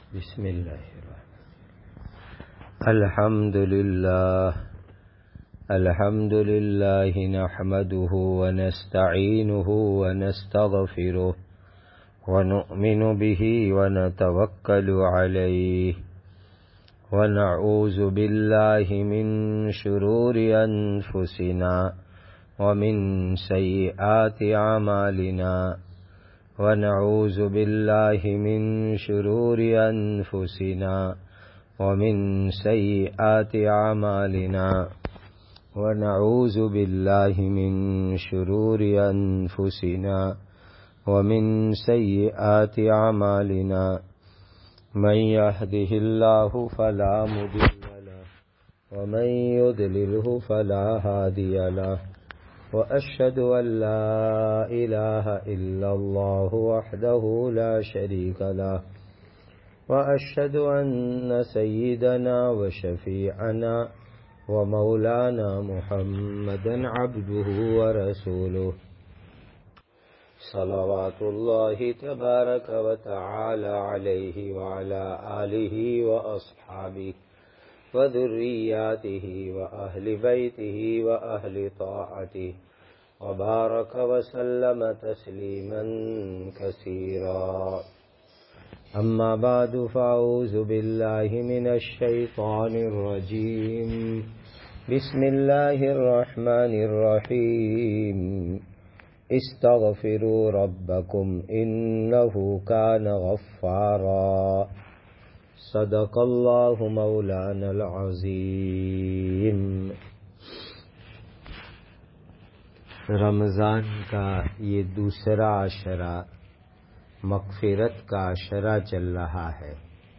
بسم اللہ الحمد للہ نحمده ونستعینه ونستغفره ونؤمن به ونتوکل علیہ ونعوذ باللہ من شرور انفسنا ومن سیئات اعمالنا ونعوذ باللہ من شرور انفسنا ومن سیئات اعمالنا ونعوذ باللہ من شرور انفسنا ومن سیئات اعمالنا من يهده اللہ فلا مضل له ومن يضلله فلا هادی له وأشهد أن لا إله إلا الله وحده لا شريك له وأشهد أن سيدنا وشفيعنا ومولانا محمدا عبده ورسوله صلوات الله تبارك وتعالى عليه وعلى آله وأصحابه وذرياته وأهل بيته وأهل طاعته وبارك وسلم تسليما كثيرا أما بعد فأعوذ بالله من الشيطان الرجيم بسم الله الرحمن الرحيم استغفروا ربكم إنه كان غفارا صدق اللہ مولانا العظیم۔ رمضان کا یہ دوسرا عشرہ مغفرت کا عشرہ چل رہا ہے۔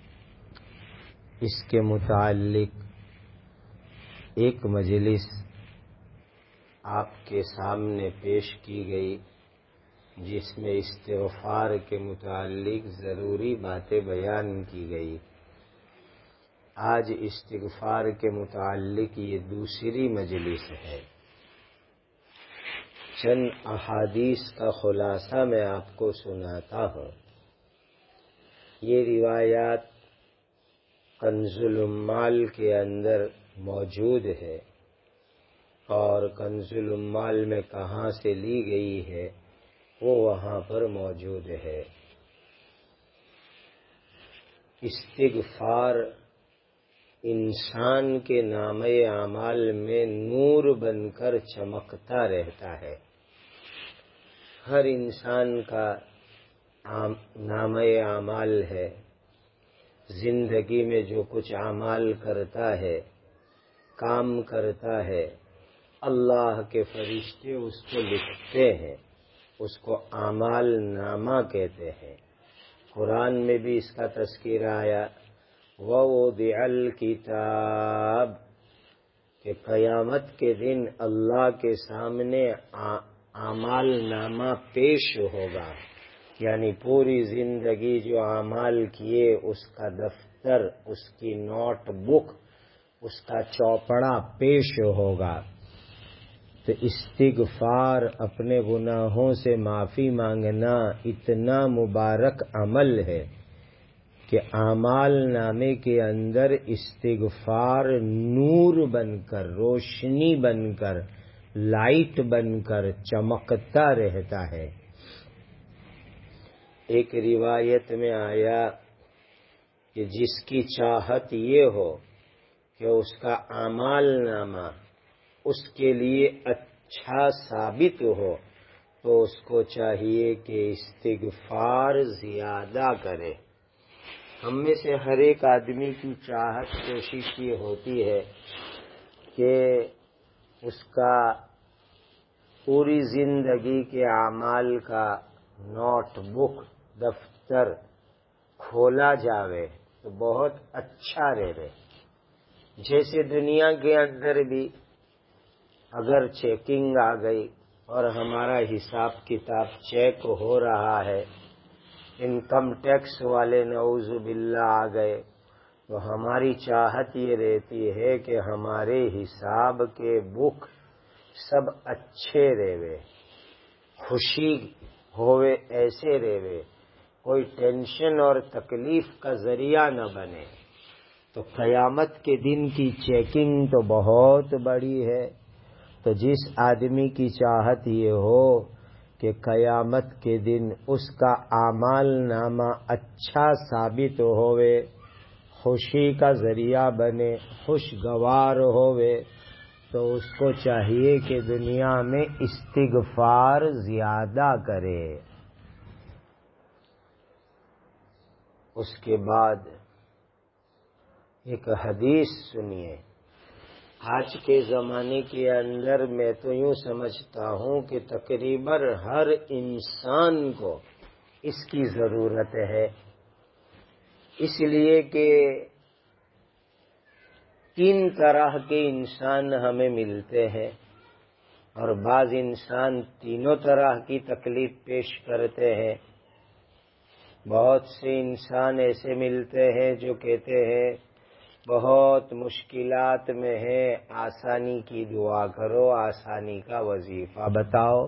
اس کے متعلق ایک مجلس آپ کے سامنے پیش کی گئی جس میں استغفار کے متعلق ضروری باتیں بیان کی گئی۔ آج استغفار کے متعلق یہ دوسری مجلس ہے۔ چند احادیث کا خلاصہ میں آپ کو سناتا ہوں۔ یہ روایات کنز العمال کے اندر موجود ہے، اور کنز العمال میں کہاں سے لی گئی ہے وہ وہاں پر موجود ہے۔ استغفار انسان کے نامہ اعمال میں نور بن کر چمکتا رہتا ہے۔ ہر انسان کا نامہ اعمال ہے، زندگی میں جو کچھ اعمال کرتا ہے، کام کرتا ہے، اللہ کے فرشتے اس کو لکھتے ہیں، اس کو اعمال نامہ کہتے ہیں۔ قرآن میں بھی اس کا تذکرہ آیا، وَوُضِعَ الْكِتَابُ، کہ قیامت کے دن اللہ کے سامنے اعمال نامہ پیش ہوگا، یعنی پوری زندگی جو اعمال کیے اس کا دفتر، اس کی نوٹ بک، اس کا چوپڑا پیش ہوگا۔ تو استغفار، اپنے گناہوں سے معافی مانگنا اتنا مبارک عمل ہے کہ اعمال نامے کے اندر استغفار نور بن کر، روشنی بن کر، لائٹ بن کر چمکتا رہتا ہے۔ ایک روایت میں آیا کہ جس کی چاہت یہ ہو کہ اس کا اعمال نامہ اس کے لیے اچھا ثابت ہو تو اس کو چاہیے کہ استغفار زیادہ کرے۔ ہم میں سے ہر ایک آدمی کی چاہت، کوشش یہ ہوتی ہے کہ اس کا پوری زندگی کے اعمال کا نوٹ بک، دفتر کھولا جاوے تو بہت اچھا رہے۔ جیسے دنیا کے اندر بھی اگر چیکنگ آ گئی اور ہمارا حساب کتاب چیک ہو رہا ہے، انکم ٹیکس والے نعوذ باللہ آ گئے، تو ہماری چاہت یہ رہتی ہے کہ ہمارے حساب کے بک سب اچھے رہے، خوشی ہوئے ایسے رہے، کوئی ٹینشن اور تکلیف کا ذریعہ نہ بنے. تو قیامت کے دن کی چیکنگ تو بہت بڑی ہے. تو جس آدمی کی چاہت یہ ہو کہ قیامت کے دن اس کا اعمال نامہ اچھا ثابت ہوئے، خوشی کا ذریعہ بنے، خوشگوار ہوئے، تو اس کو چاہیے کہ دنیا میں استغفار زیادہ کرے. اس کے بعد ایک حدیث سنیے. آج کے زمانے کے اندر میں تو یوں سمجھتا ہوں کہ تقریباً ہر انسان کو اس کی ضرورت ہے، اس لیے کہ 3 طرح کے انسان ہمیں ملتے ہیں، اور بعض انسان تینوں طرح کی تکلیف پیش کرتے ہیں. بہت سے انسان ایسے ملتے ہیں جو کہتے ہیں بہت مشکلات میں ہے، آسانی کی دعا کرو، آسانی کا وظیفہ بتاؤ.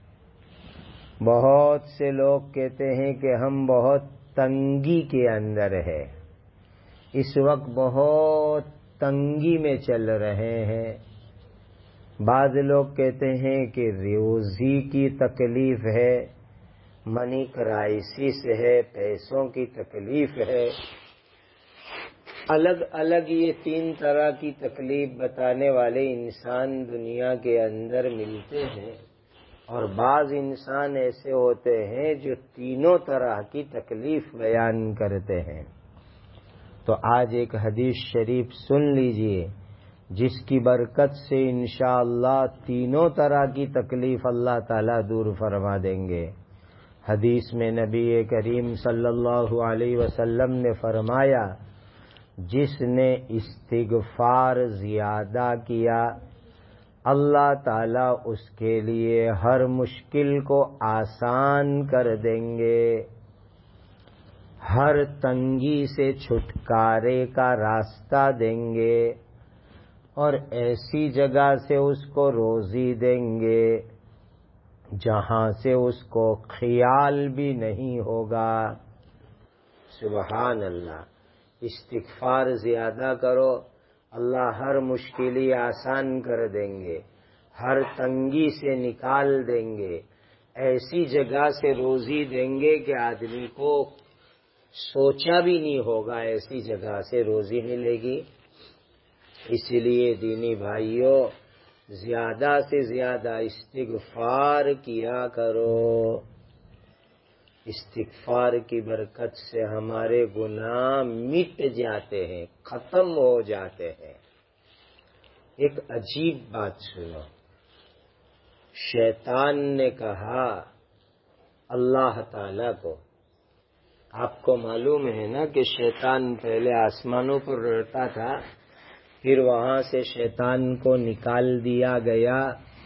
بہت سے لوگ کہتے ہیں کہ ہم بہت تنگی کے اندر ہے، اس وقت بہت تنگی میں چل رہے ہیں. بعض لوگ کہتے ہیں کہ روزی کی تکلیف ہے، منی کرائسس ہے، پیسوں کی تکلیف ہے. الگ الگ یہ 3 طرح کی تکلیف بتانے والے انسان دنیا کے اندر ملتے ہیں، اور بعض انسان ایسے ہوتے ہیں جو تینوں طرح کی تکلیف بیان کرتے ہیں. تو آج ایک حدیث شریف سن لیجئے جس کی برکت سے انشاءاللہ تینوں طرح کی تکلیف اللہ تعالیٰ دور فرما دیں گے. حدیث میں نبی کریم صلی اللہ علیہ وسلم نے فرمایا، جس نے استغفار زیادہ کیا اللہ تعالیٰ اس کے لیے ہر مشکل کو آسان کر دیں گے، ہر تنگی سے چھٹکارے کا راستہ دیں گے، اور ایسی جگہ سے اس کو روزی دیں گے جہاں سے اس کو خیال بھی نہیں ہوگا. سبحان اللہ. استغفار زیادہ کرو، اللہ ہر مشکلی آسان کر دیں گے، ہر تنگی سے نکال دیں گے، ایسی جگہ سے روزی دیں گے کہ آدمی کو سوچا بھی نہیں ہوگا ایسی جگہ سے روزی ملے گی. اس لیے دینی بھائیوں، زیادہ سے زیادہ استغفار کیا کرو. استغفار کی برکت سے ہمارے گناہ مٹ جاتے ہیں، ختم ہو جاتے ہیں. ایک عجیب بات سنو. شیطان نے کہا اللہ تعالیٰ کو، آپ کو معلوم ہے نا کہ شیطان پہلے آسمانوں پر رہتا تھا، پھر وہاں سے شیطان کو نکال دیا گیا.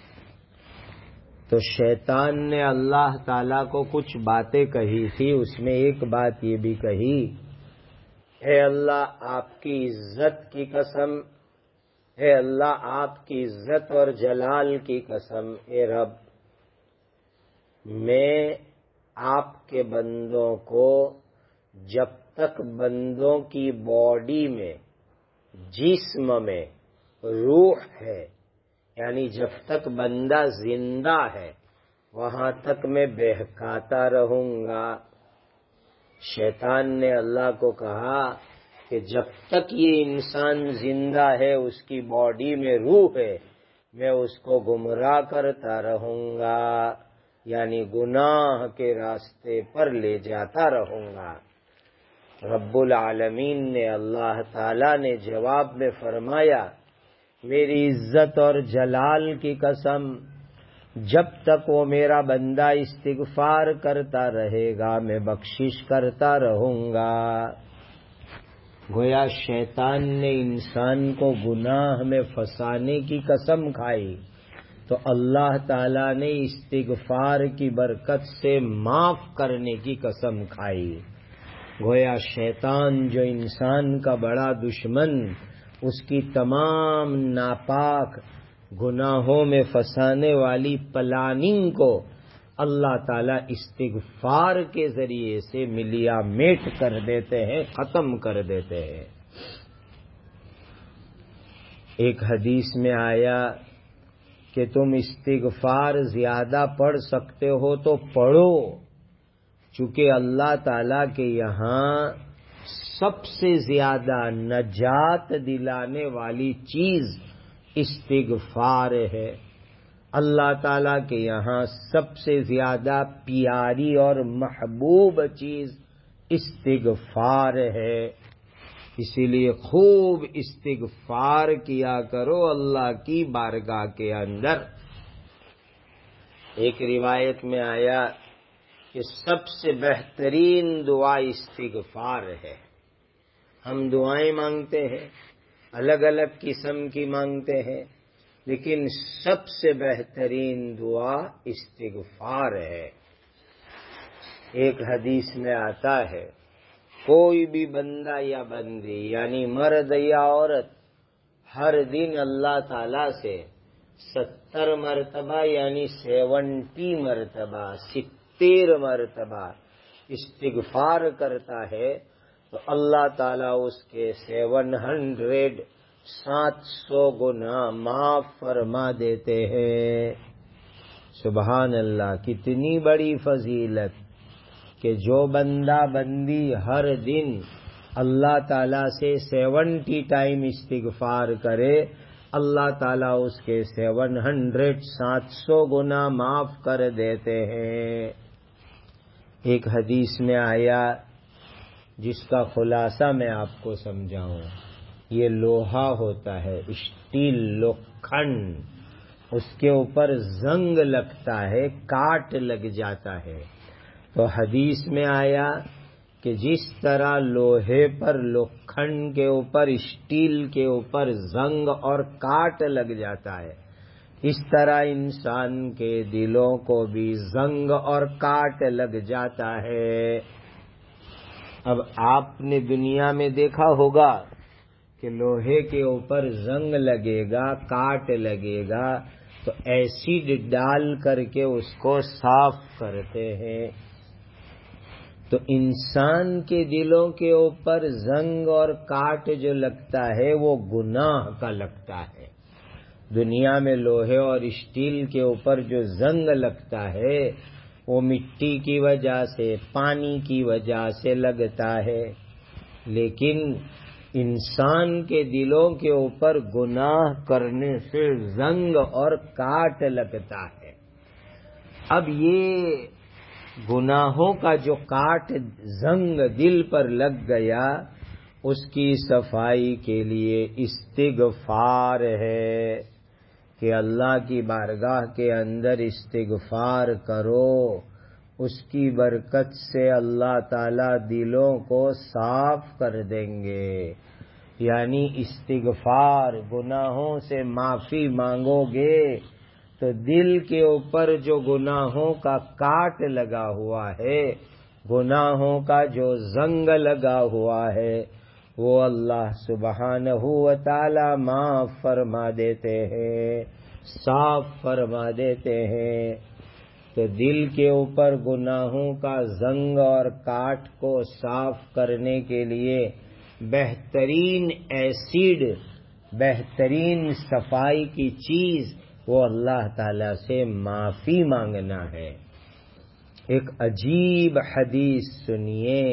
تو شیطان نے اللہ تعالیٰ کو کچھ باتیں کہی تھی، اس میں ایک بات یہ بھی کہی، اے اللہ آپ کی عزت کی قسم، اے اللہ آپ کی عزت اور جلال کی قسم، اے رب میں آپ کے بندوں کو جب تک بندوں کی باڈی میں، جسم میں روح ہے، یعنی جب تک بندہ زندہ ہے وہاں تک میں بہکاتا رہوں گا. شیطان نے اللہ کو کہا کہ جب تک یہ انسان زندہ ہے، اس کی باڈی میں روح ہے، میں اس کو گمراہ کرتا رہوں گا، یعنی گناہ کے راستے پر لے جاتا رہوں گا. رب العالمین نے، اللہ تعالیٰ نے جواب میں فرمایا، میری عزت اور جلال کی قسم، جب تک وہ میرا بندہ استغفار کرتا رہے گا میں بخشش کرتا رہوں گا. گویا شیطان نے انسان کو گناہ میں پھنسانے کی قسم کھائی، تو اللہ تعالیٰ نے استغفار کی برکت سے معاف کرنے کی قسم کھائی. گویا شیطان جو انسان کا بڑا دشمن، اس کی تمام ناپاک گناہوں میں پھنسانے والی پلاننگ کو اللہ تعالیٰ استغفار کے ذریعے سے ملیا میٹ کر دیتے ہیں، ختم کر دیتے ہیں۔ ایک حدیث میں آیا کہ تم استغفار زیادہ پڑھ سکتے ہو تو پڑھو، چونکہ اللہ تعالیٰ کے یہاں سب سے زیادہ نجات دلانے والی چیز استغفار ہے۔ اللہ تعالیٰ کے یہاں سب سے زیادہ پیاری اور محبوب چیز استغفار ہے، اسی لیے خوب استغفار کیا کرو اللہ کی بارگاہ کے اندر۔ ایک روایت میں آیا کہ سب سے بہترین دعا استغفار ہے۔ ہم دعائیں مانگتے ہیں، الگ الگ قسم کی مانگتے ہیں، لیکن سب سے بہترین دعا استغفار ہے۔ ایک حدیث میں آتا ہے کوئی بھی بندہ یا بندی یعنی مرد یا عورت ہر دن اللہ تعالی سے 70 مرتبہ یعنی 70 مرتبہ 70 مرتبہ استغفار کرتا ہے تو اللہ تعالیٰ اس کے 700 گنا معاف فرما دیتے ہیں۔ سبحان اللہ، کتنی بڑی فضیلت کہ جو بندہ بندی ہر دن اللہ تعالیٰ سے 70 ٹائم استغفار کرے، اللہ تعالیٰ اس کے 700 گنا معاف کر دیتے ہیں۔ ایک حدیث میں آیا جس کا خلاصہ میں آپ کو سمجھاؤں، یہ لوہا ہوتا ہے، اسٹیل، لوکھنڈ، اس کے اوپر زنگ لگتا ہے، کاٹ لگ جاتا ہے۔ تو حدیث میں آیا کہ جس طرح لوہے پر، لوکھنڈ کے اوپر، اسٹیل کے اوپر زنگ اور کاٹ لگ جاتا ہے، اس طرح انسان کے دلوں کو بھی زنگ اور کاٹ لگ جاتا ہے۔ اب آپ نے دنیا میں دیکھا ہوگا کہ لوہے کے اوپر زنگ لگے گا، کاٹ لگے گا تو ایسڈ ڈال کر کے اس کو صاف کرتے ہیں۔ تو انسان کے دلوں کے اوپر زنگ اور کاٹ جو لگتا ہے وہ گناہ کا لگتا ہے۔ دنیا میں لوہے اور اسٹیل کے اوپر جو زنگ لگتا ہے وہ مٹی کی وجہ سے، پانی کی وجہ سے لگتا ہے، لیکن انسان کے دلوں کے اوپر گناہ کرنے سے زنگ اور کاٹ لگتا ہے۔ اب یہ گناہوں کا جو کاٹ، زنگ دل پر لگ گیا، اس کی صفائی کے لیے استغفار ہے کہ اللہ کی بارگاہ کے اندر استغفار کرو، اس کی برکت سے اللہ تعالی دلوں کو صاف کر دیں گے۔ یعنی استغفار، گناہوں سے معافی مانگو گے تو دل کے اوپر جو گناہوں کا کاٹ لگا ہوا ہے، گناہوں کا جو زنگ لگا ہوا ہے، وہ اللہ سبحانہ و تعالی معاف فرما دیتے ہیں، صاف فرما دیتے ہیں۔ تو دل کے اوپر گناہوں کا زنگ اور کاٹ کو صاف کرنے کے لیے بہترین ایسڈ، بہترین صفائی کی چیز وہ اللہ تعالی سے معافی مانگنا ہے۔ ایک عجیب حدیث سنیے،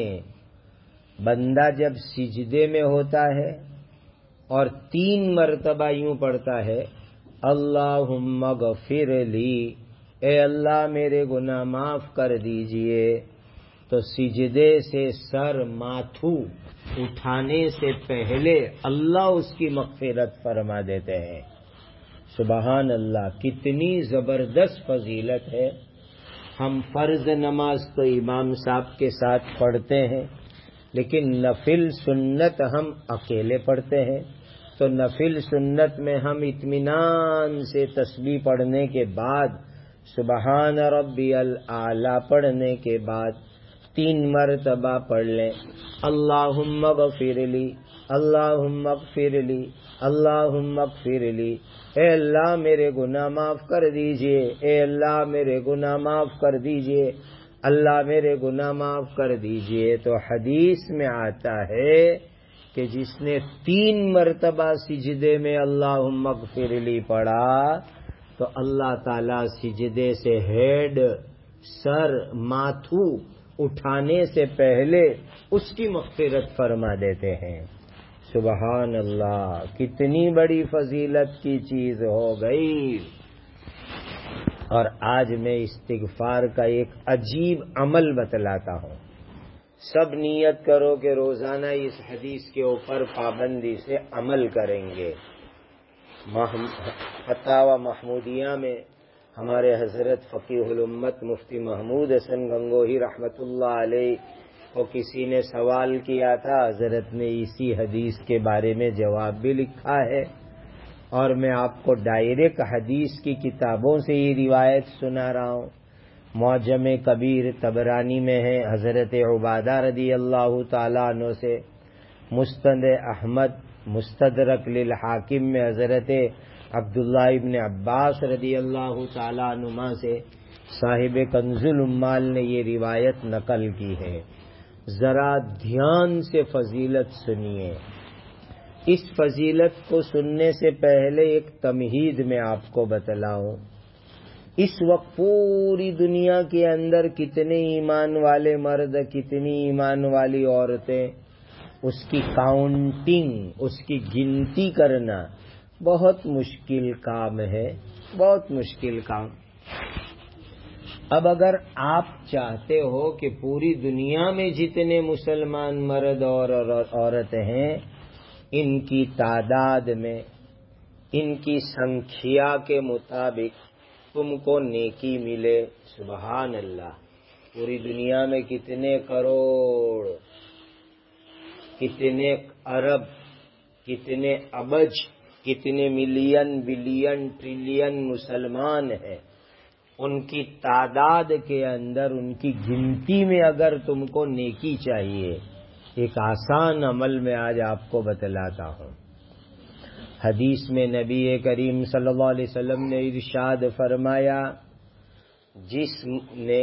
بندہ جب سجدے میں ہوتا ہے اور 3 مرتبہ یوں پڑھتا ہے اللہم اغفر لی، اے اللہ میرے گناہ معاف کر دیجئے، تو سجدے سے سر ماتھو اٹھانے سے پہلے اللہ اس کی مغفرت فرما دیتے ہیں۔ سبحان اللہ، کتنی زبردست فضیلت ہے۔ ہم فرض نماز تو امام صاحب کے ساتھ پڑھتے ہیں، لیکن نفل سنت ہم اکیلے پڑھتے ہیں۔ تو نفل سنت میں ہم اطمینان سے تسبیح پڑھنے کے بعد، سبحان ربی الاعلی پڑھنے کے بعد 3 مرتبہ پڑھ لیں اللہم اغفر لی، اللہم اغفر لی، اللہم اغفر لی، اے اللہ میرے گناہ معاف کر دیجئے، اے اللہ میرے گناہ معاف کر دیجئے، اللہ میرے گناہ معاف کر دیجئے۔ تو حدیث میں آتا ہے کہ جس نے 3 مرتبہ سجدے میں اللہم اغفر لی پڑھا تو اللہ تعالی سجدے سے ہیڈ، سر، ماتھو اٹھانے سے پہلے اس کی مغفرت فرما دیتے ہیں۔ سبحان اللہ، کتنی بڑی فضیلت کی چیز ہو گئی۔ اور آج میں استغفار کا ایک عجیب عمل بتلاتا ہوں۔ سب نیت کرو کہ روزانہ اس حدیث کے اوپر پابندی سے عمل کریں گے۔ فتاوی محمودیہ میں ہمارے حضرت فقیہ الامت مفتی محمود حسن گنگوہی رحمت اللہ علیہ کو کسی نے سوال کیا تھا، حضرت نے اسی حدیث کے بارے میں جواب بھی لکھا ہے، اور میں آپ کو ڈائریکٹ حدیث کی کتابوں سے یہ روایت سنا رہا ہوں۔ معجم کبیر طبرانی میں ہے حضرت عبادہ رضی اللہ تعالیٰ عنہ سے، مستند احمد مستدرک للحاکم میں حضرت عبداللہ ابن عباس رضی اللہ تعالیٰ عنہما سے، صاحب کنز العمال نے یہ روایت نقل کی ہے۔ ذرا دھیان سے فضیلت سنیے۔ اس فضیلت کو سننے سے پہلے ایک تمہید میں آپ کو بتلاؤں۔ اس وقت پوری دنیا کے اندر کتنے ایمان والے مرد، کتنی ایمان والی عورتیں، اس کی کاؤنٹنگ، اس کی گنتی کرنا بہت مشکل کام ہے، بہت مشکل کام۔ اب اگر آپ چاہتے ہو کہ پوری دنیا میں جتنے مسلمان مرد اور عورت ہیں، ان کی تعداد میں، ان کی سنکھیا کے مطابق تم کو نیکی ملے، سبحان اللہ، پوری دنیا میں کتنے کروڑ، کتنے ارب، کتنے ابج، کتنے ملین، بلین، ٹریلین مسلمان ہیں، ان کی تعداد کے اندر، ان کی گنتی میں اگر تم کو نیکی چاہیے، ایک آسان عمل میں آج آپ کو بتلاتا ہوں۔ حدیث میں نبی کریم صلی اللہ علیہ وسلم نے ارشاد فرمایا، جس نے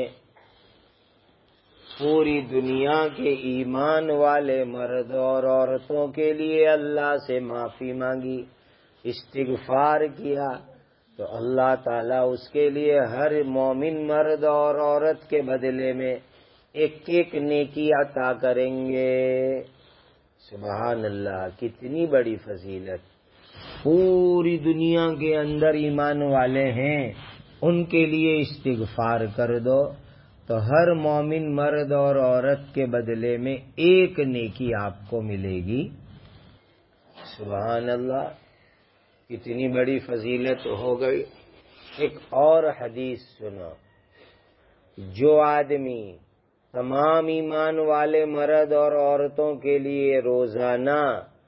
پوری دنیا کے ایمان والے مرد اور عورتوں کے لیے اللہ سے معافی مانگی، استغفار کیا، تو اللہ تعالیٰ اس کے لیے ہر مومن مرد اور عورت کے بدلے میں ایک ایک نیکی عطا کریں گے۔ سبحان اللہ، کتنی بڑی فضیلت۔ پوری دنیا کے اندر ایمان والے ہیں، ان کے لیے استغفار کر دو تو ہر مومن مرد اور عورت کے بدلے میں ایک نیکی آپ کو ملے گی۔ سبحان اللہ، کتنی بڑی فضیلت ہو گئی۔ ایک اور حدیث سنو، جو آدمی تمام ایمان والے مرد اور عورتوں کے لیے روزانہ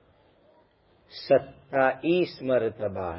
27 مرتبہ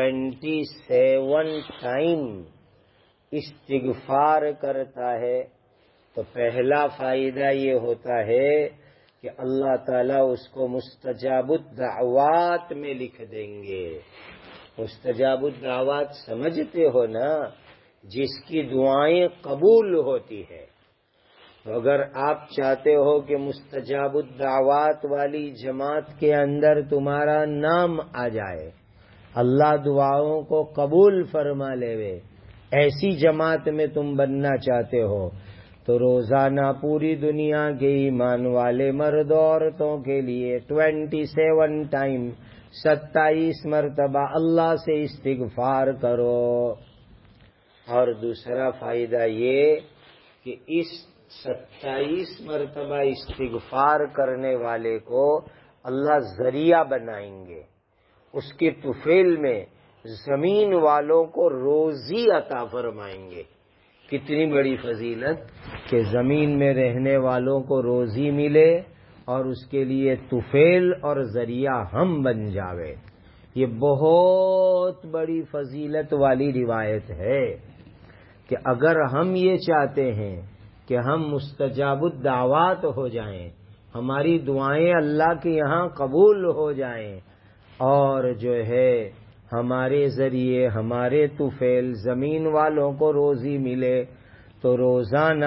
27 ٹائم استغفار کرتا ہے، تو پہلا فائدہ یہ ہوتا ہے کہ اللہ تعالیٰ اس کو مستجاب الدعوات میں لکھ دیں گے۔ مستجاب الدعوات سمجھتے ہو نا، جس کی دعائیں قبول ہوتی ہے۔ تو اگر آپ چاہتے ہو کہ مستجاب الدعوات والی جماعت کے اندر تمہارا نام آ جائے، اللہ دعاؤں کو قبول فرما لے، ایسی جماعت میں تم بننا چاہتے ہو، تو روزانہ پوری دنیا کے ایمان والے مرد عورتوں کے لیے 27 ٹائم 27 مرتبہ اللہ سے استغفار کرو۔ اور دوسرا فائدہ یہ کہ اس 27 مرتبہ استغفار کرنے والے کو اللہ ذریعہ بنائیں گے، اس کے طفیل میں زمین والوں کو روزی عطا فرمائیں گے۔ کتنی بڑی فضیلت کہ زمین میں رہنے والوں کو روزی ملے اور اس کے لیے طفیل اور ذریعہ ہم بن جاوے۔ یہ بہت بڑی فضیلت والی روایت ہے کہ اگر ہم یہ چاہتے ہیں کہ ہم مستجاب الدعوات ہو جائیں، ہماری دعائیں اللہ کے یہاں قبول ہو جائیں، اور جو ہے ہمارے ذریعے ہمارے طفیل زمین والوں کو روزی ملے، تو روزانہ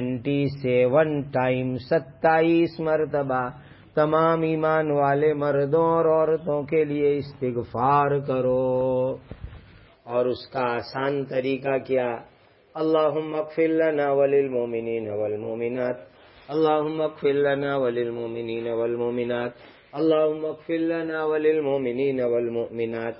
27 ٹائم 27 مرتبہ تمام ایمان والے مردوں اور عورتوں کے لیے استغفار کرو۔ اور اس کا آسان طریقہ کیا؟ اللہم اغفر لنا وللمؤمنین والمؤمنات، اللہم اغفر لنا وللمؤمنین والمؤمنات، اللہم اغفر لنا وللمؤمنین والمؤمنات۔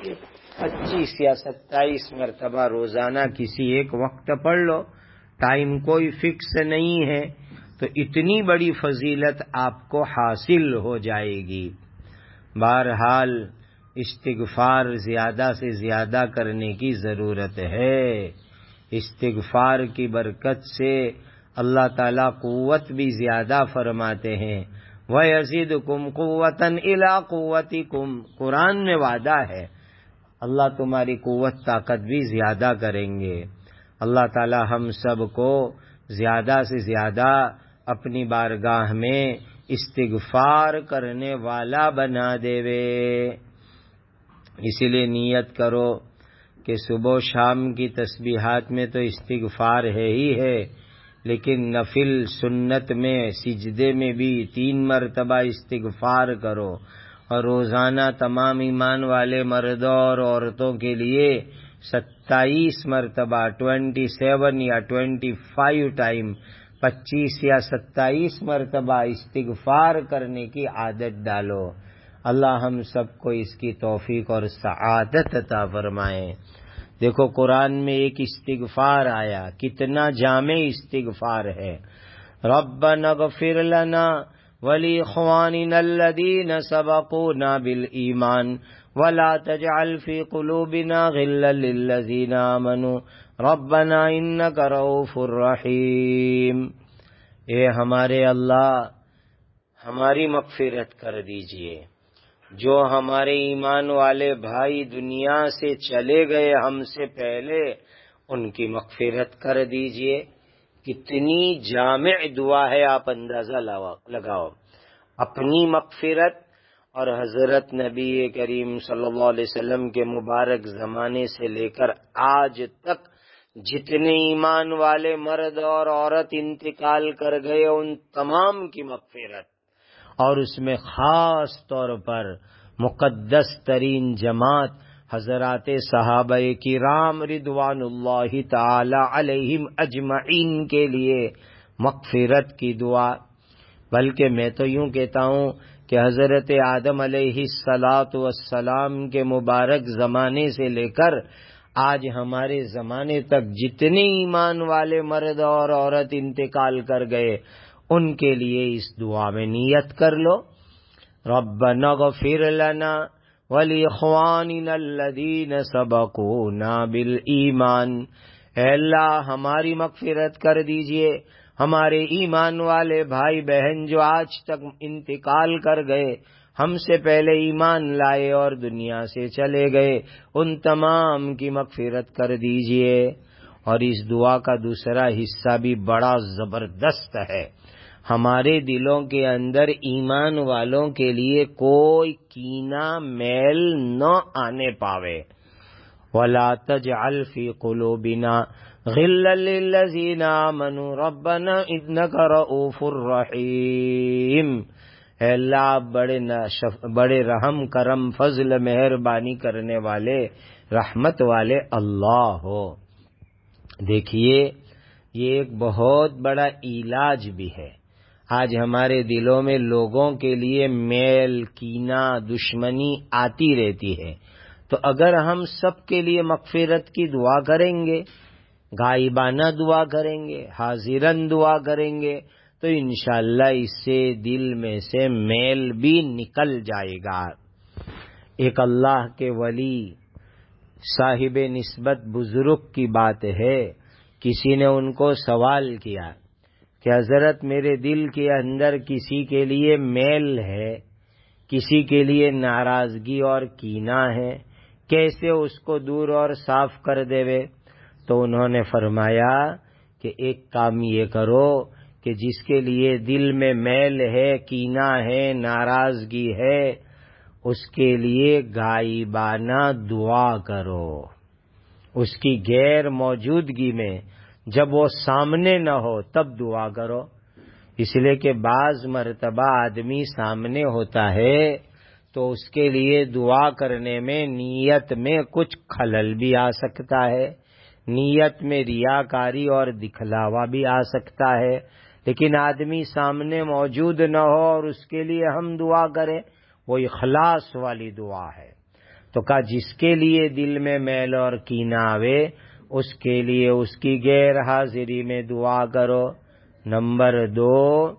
25 یا 27 مرتبہ روزانہ کسی ایک وقت پڑھ لو، ٹائم کوئی فکس نہیں ہے، تو اتنی بڑی فضیلت آپ کو حاصل ہو جائے گی۔ بہرحال استغفار زیادہ سے زیادہ کرنے کی ضرورت ہے۔ استغفار کی برکت سے اللہ تعالیٰ قوت بھی زیادہ فرماتے ہیں۔ وَيَزِدُكُمْ قُوَّةً إِلَىٰ قُوَّتِكُمْ، قرآن میں وعدہ ہے اللہ تمہاری قوت طاقت بھی زیادہ کریں گے۔ اللہ تعالیٰ ہم سب کو زیادہ سے زیادہ اپنی بارگاہ میں استغفار کرنے والا بنا دے وے۔ اسی لیے نیت کرو کہ صبح و شام کی تسبیحات میں تو استغفار ہے ہی ہے، لیکن نفل سنت میں سجدے میں بھی 3 مرتبہ استغفار کرو، اور روزانہ تمام ایمان والے مردوں اور عورتوں کے لیے 27 مرتبہ 27 یا 25 ٹائم 25 یا 27 مرتبہ استغفار کرنے کی عادت ڈالو۔ اللہ ہم سب کو اس کی توفیق اور سعادت عطا فرمائے۔ دیکھو قرآن میں ایک استغفار آیا، کتنا جامع استغفار ہے۔ ربنا اغفر لنا ولاخواننا الذین سبقونا بالایمان ولا تجعل فی قلوبنا غلا للذین آمنوا ربنا انک رؤوف رحیم۔ اے ہمارے اللہ، ہماری مغفرت کر دیجئے، جو ہمارے ایمان والے بھائی دنیا سے چلے گئے ہم سے پہلے، ان کی مغفرت کر دیجئے۔ کتنی جامع دعا ہے، آپ اندازہ لگاؤ۔ اپنی مغفرت اور حضرت نبی کریم صلی اللہ علیہ وسلم کے مبارک زمانے سے لے کر آج تک جتنے ایمان والے مرد اور عورت انتقال کر گئے ان تمام کی مغفرت، اور اس میں خاص طور پر مقدس ترین جماعت حضرات صحابہ کرام رضوان اللہ تعالی علیہم اجمعین کے لیے مغفرت کی دعا۔ بلکہ میں تو یوں کہتا ہوں کہ حضرت آدم علیہ السلام کے مبارک زمانے سے لے کر آج ہمارے زمانے تک جتنے ایمان والے مرد اور عورت انتقال کر گئے ان کے لیے اس دعا میں نیت کر لو، ربنا اغفر لنا ولاخواننا الذین سبقونا بالایمان۔ اے اللہ ہماری مغفرت کر دیجئے، ہمارے ایمان والے بھائی بہن جو آج تک انتقال کر گئے، ہم سے پہلے ایمان لائے اور دنیا سے چلے گئے، ان تمام کی مغفرت کر دیجئے۔ اور اس دعا کا دوسرا حصہ بھی بڑا زبردست ہے، ہمارے دلوں کے اندر ایمان والوں کے لیے کوئی کینہ میل نہ آنے پاوے۔ وَلَا تَجْعَلْ فِي قُلُوبِنَا غِلًّا لِّلَّذِينَ آمَنُوا رَبَّنَا إِنَّكَ رَءُوفٌ رَّحِيمٌ۔ اے اللہ بڑے رحم کرم فضل مہربانی کرنے والے رحمت والے اللہ ہو۔ دیکھیے یہ ایک بہت بڑا علاج بھی ہے۔ آج ہمارے دلوں میں لوگوں کے لیے میل کینہ دشمنی آتی رہتی ہے، تو اگر ہم سب کے لیے مغفرت کی دعا کریں گے، غائبانہ دعا کریں گے، حاضراً دعا کریں گے، تو انشاءاللہ اس سے دل میں سے میل بھی نکل جائے گا۔ ایک اللہ کے ولی صاحب نسبت بزرگ کی بات ہے، کسی نے ان کو سوال کیا کہ حضرت میرے دل کے اندر کسی کے لیے میل ہے، کسی کے لیے ناراضگی اور کینہ ہے، کیسے اس کو دور اور صاف کر دے؟ تو انہوں نے فرمایا کہ ایک کام یہ کرو کہ کہ جس کے لیے دل میں میل ہے، کینہ ہے، ناراضگی ہے، اس کے لیے غائبانہ دعا کرو، اس کی غیر موجودگی میں، جب وہ سامنے نہ ہو تب دعا کرو۔ اس لیے کہ بعض مرتبہ آدمی سامنے ہوتا ہے تو اس کے لیے دعا کرنے میں نیت میں کچھ خلل بھی آ سکتا ہے، نیت میں ریاکاری اور دکھلاوا بھی آ سکتا ہے، لیکن آدمی سامنے موجود نہ ہو اور اس کے لیے ہم دعا کریں، وہ اخلاص والی دعا ہے۔ تو کہا جس کے لیے دل میں میل اور کینہ آوے اس کے لیے اس کی غیر حاضری میں دعا کرو۔ نمبر 2،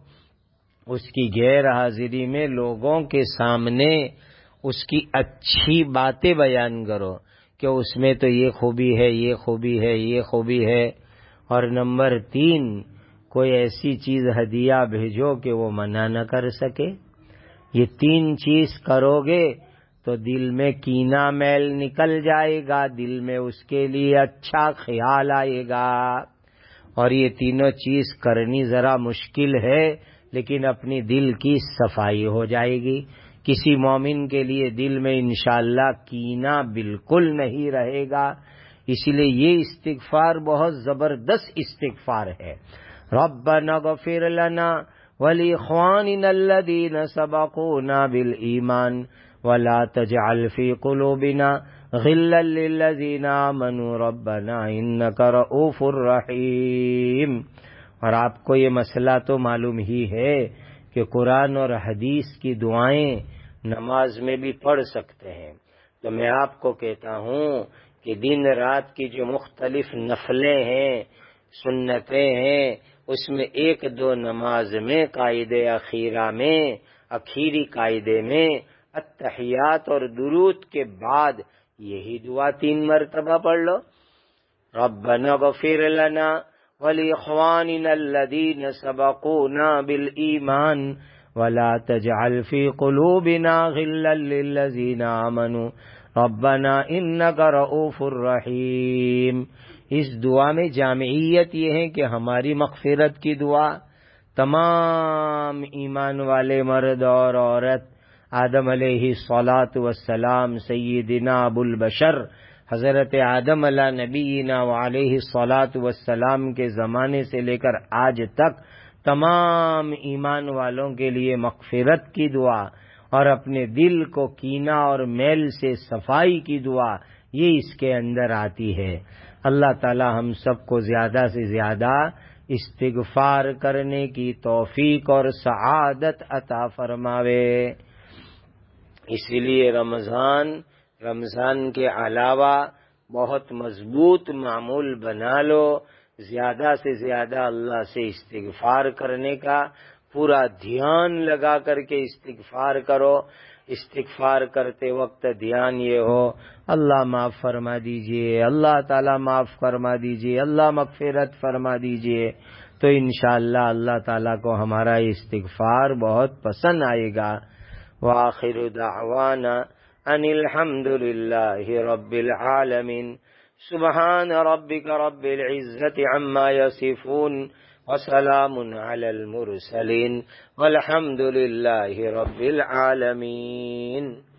اس کی غیر حاضری میں لوگوں کے سامنے اس کی اچھی باتیں بیان کرو کہ اس میں تو یہ خوبی ہے، یہ خوبی ہے، یہ خوبی ہے۔ اور نمبر 3، کوئی ایسی چیز ہدیہ بھیجو کہ وہ منع نہ کر سکے۔ یہ 3 چیز کرو گے تو دل میں کینہ میل نکل جائے گا، دل میں اس کے لیے اچھا خیال آئے گا۔ اور یہ تینوں چیز کرنی ذرا مشکل ہے، لیکن اپنی دل کی صفائی ہو جائے گی۔ کسی مومن کے لیے دل میں انشاءاللہ کینہ بالکل نہیں رہے گا۔ اسی لیے یہ استغفار بہت زبردست استغفار ہے۔ ربنا اغفر لنا ولإخواننا الذين سبقونا بالإيمان ولا تجعل في قلوبنا غلا للذين آمنوا ربنا إنك رؤوف رحيم۔ اور آپ کو یہ مسئلہ تو معلوم ہی ہے کہ قرآن اور حدیث کی دعائیں نماز میں بھی پڑھ سکتے ہیں، تو میں آپ کو کہتا ہوں کہ دن رات کی جو مختلف نفلیں ہیں، سنتیں ہیں، اس میں 1-2 نماز میں قاعدے اخیرہ میں، اخیری قاعدے میں التحیات اور درود کے بعد یہی دعا 3 مرتبہ پڑھ لو۔ ربنا اغفر لنا ولإخواننا الذين سبقونا بالإيمان ولا تجعل في قلوبنا غلا للذين آمنوا ربنا إنك رؤوف رحيم۔ اس دعا میں جامعیت یہ ہے کہ ہماری مغفرت کی دعا تمام ایمان والے مرد اور عورت، آدم علیہ الصلاۃ والسلام، سیدنا ابو البشر حضرت آدم علیہ نبینا وعلیہ الصلاۃ والسلام کے زمانے سے لے کر آج تک تمام ایمان والوں کے لیے مغفرت کی دعا اور اپنے دل کو کینہ اور میل سے صفائی کی دعا، یہ اس کے اندر آتی ہے۔ اللہ تعالی ہم سب کو زیادہ سے زیادہ استغفار کرنے کی توفیق اور سعادت عطا فرماوے۔ اسی لیے رمضان کے علاوہ بہت مضبوط معمول بنا لو، زیادہ سے زیادہ اللہ سے استغفار کرنے کا پورا دھیان لگا کر کے استغفار کرو۔ استغفار کرتے وقت دھیان یہ ہو اللہ معاف فرما دیجئے، اللہ تعالی معاف فرما دیجئے، اللہ مغفرت فرما دیجئے، تو انشاءاللہ اللہ تعالی کو ہمارا استغفار بہت پسند آئے گا۔ وآخر دعوانا ان الحمد للہ رب العالمین۔ سبحان ربک رب العزة عما یصفون وسلام علی المرسلین والحمد للہ رب العالمین۔